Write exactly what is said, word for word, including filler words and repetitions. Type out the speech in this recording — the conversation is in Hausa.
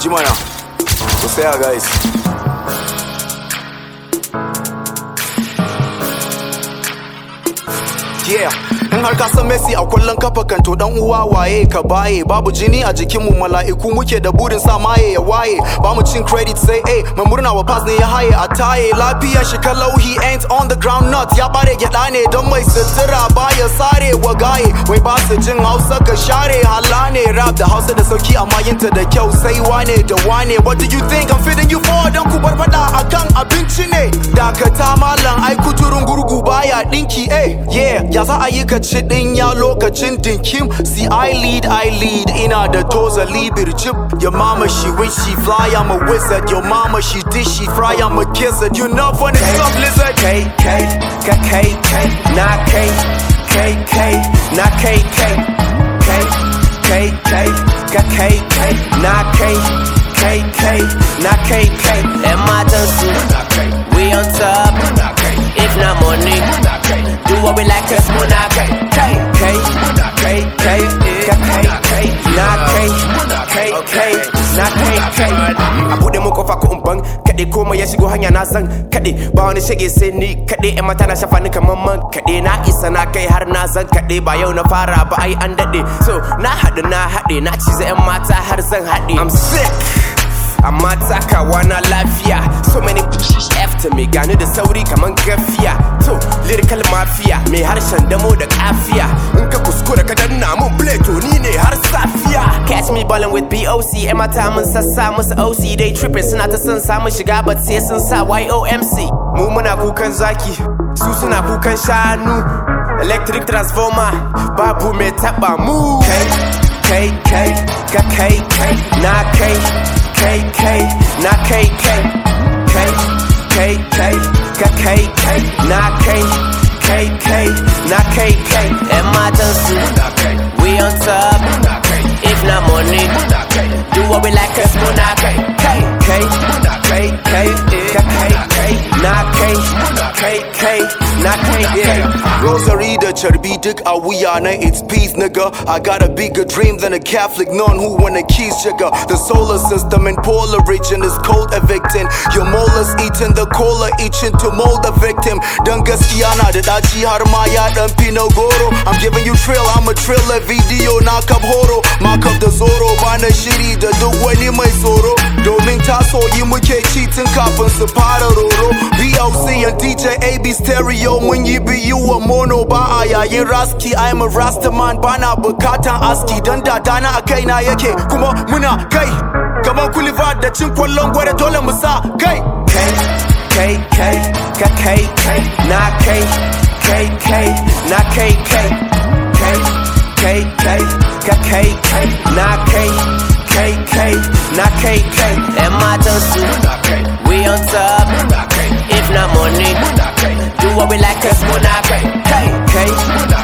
Jimana. Ku saya guys. Yeah. In har ka san Messi a kullun kafa kan to dan uwa waye ka baye babu jini a jikin mu mala'iku muke da burin sa maye ya waye ba mu cin credit sai eh mai murna wa pass ne ya haye a taye lafiya shi kalau he ain't on the ground not ya bare gyada ne don mai sutura baya sare wa gaye wai ba su jin Hausa ka share hala ne rap da Hausa da sauki amma yinta da kyau sai wane da wane what do you think I'm feeding you for dan ku bar fada akan abinci ne dakata malam ai kuturun gurgu baya dinki eh yeah ya za a yi ka ci din ya lokacin dinkim see I lead I lead ina da toza libir chip your mama she rich she fly I'm a wizard your mama she dish she fry I'm a kisser you know funny stuff lizard K K K K K not K K K not K K K K K K K not K K K not K K emergency we on top if not money do what we like cause we're not K K K K K K not K K K not K K a bude mu kofa ko umban kade komai ya shigo hanya na san kade ba wani shege sai ni kade ƴan mata na shafa ni kaman man kade na isa na kai har na zan kade ba yau na fara ba ai an dade so na hadu na hade na cize ƴan mata har zan hade I'm sick amma takawa na lafiya so many after me gani da sauri kaman gafiya to lyrical mafia mai harshen damo da kafiya in ka kuskura ka danna mun play to ni ne har safiya catch me ballin' with B O C ƴan mata mun sassa musu O C dai tripping suna ta son samu shiga but sai sun sa Y O M C mu muna kukan zaki su suna kukan shanu electric transformer babu mai taba mu K K K K K na K K K not K K K K K K K not K K K not K K emergency we on top if not money do what we like cause we're not K K K K K K not K K K not K K Rosary da charbi duk a wuya na it's peace nigga I got a bigger dream than a Catholic nun who wanna keys jigger the solar system in polar region is cold evicting your molars eating the cola itching to mold a victim dan gaskiya na da daci har ma ya dan pino goro I'm giving you trill I'm a thriller video na kap horo ma kap da zoro bana shiri da duk wani mai tsoro domin tasoyi muke ci tun kafin su fara roro B O C and D J A B stereo mun yi biyu wa mono ba a yayin raski I'm a rastaman bana bukatan aski dan dadana a kaina yake kuma muna kai kamar kuliva da cin kwallon gwada dole mu sa kai K K K K K not K K K not K K K K K K K not K K K not K K emergency we on top if not money do what we like cause we're not K K K